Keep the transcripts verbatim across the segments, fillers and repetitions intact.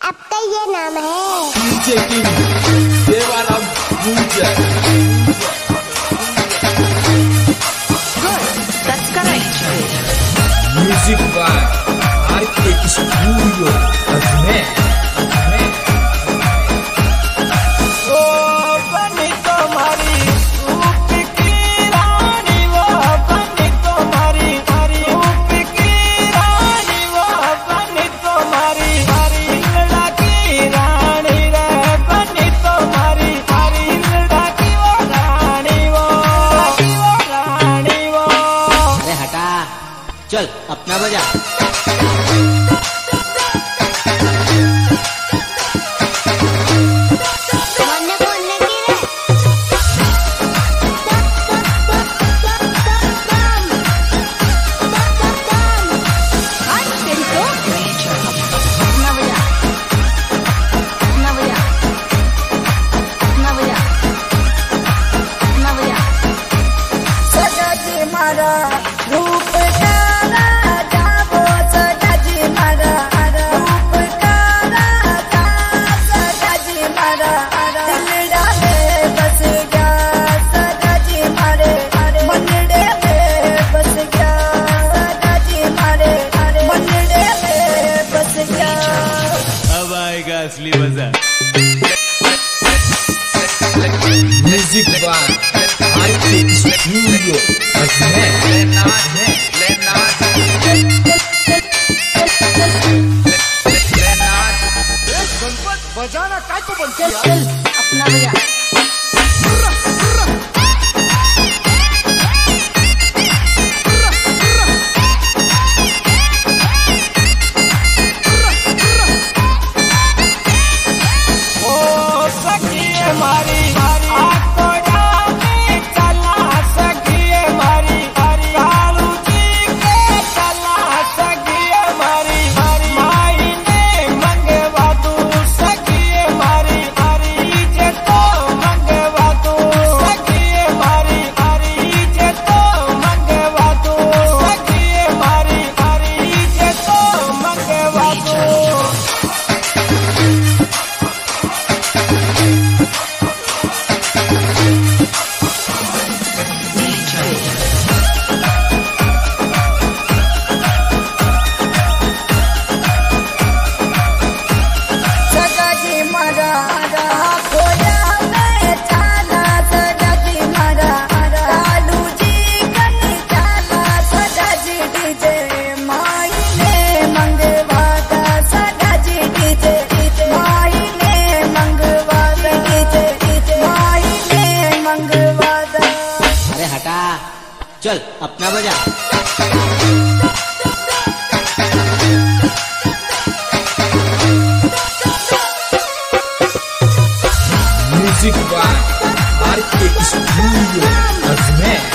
अब तो ये नाम है DJ king Devaram Puja. That's correct. Music by RK studio Ajmer. चल अपना बजा। असली मजा। Music by RK studio Ajmer. बजाना काय को बनती है अपना बजा। चल अपना बजा। Music by RK studio Ajmer.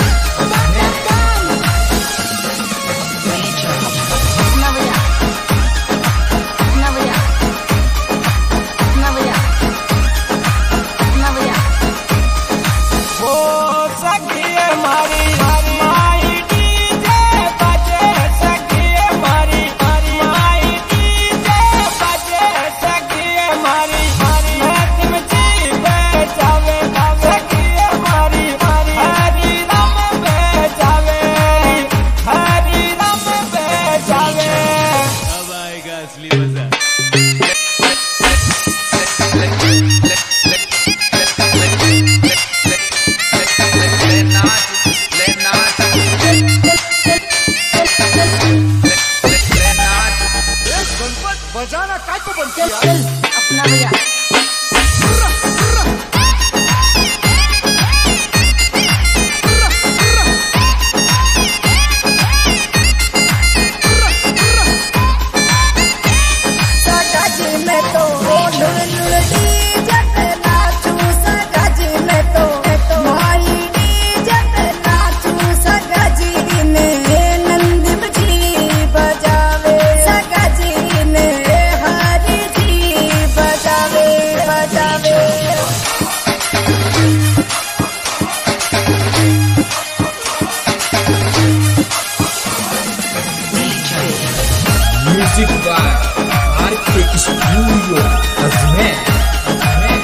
बजाना काय को बनती है अपना बजा। बजावे स्टूडियो अजमेर अजमेर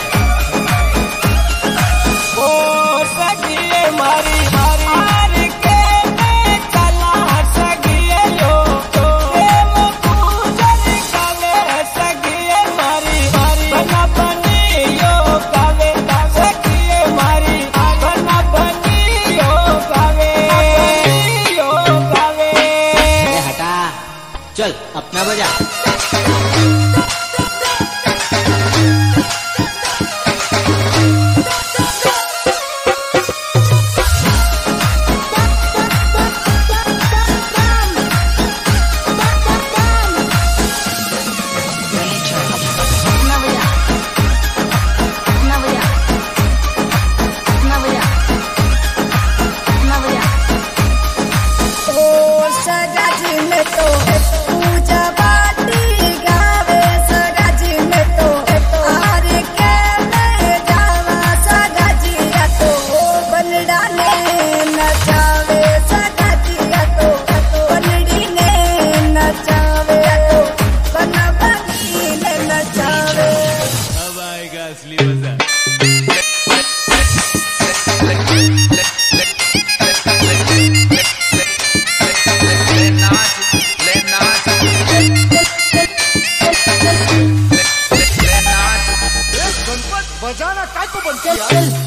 ओ सगिए मारी मारी हार के मैं चला सगिए लो प्रेम पूजन काले सगिए मारी मारी बना बनी यो गावे सगिए मारी बना बनी यो गावे यो गावे अरे हटा चल अपना बजा अपना बजा अपना बजा अपना बजा अपना बजा ओ सगाजी में तो पूजा पाठी गावे सगाजी में तो हार के मैं जावा सगाजी या तो बनड़ा ने नचावे सगाजी या तो बनड़ी ने नचावे या तो बना बनी ने नचावे अब आएगा असली मजा। गणपत बजाना काय को बनती है?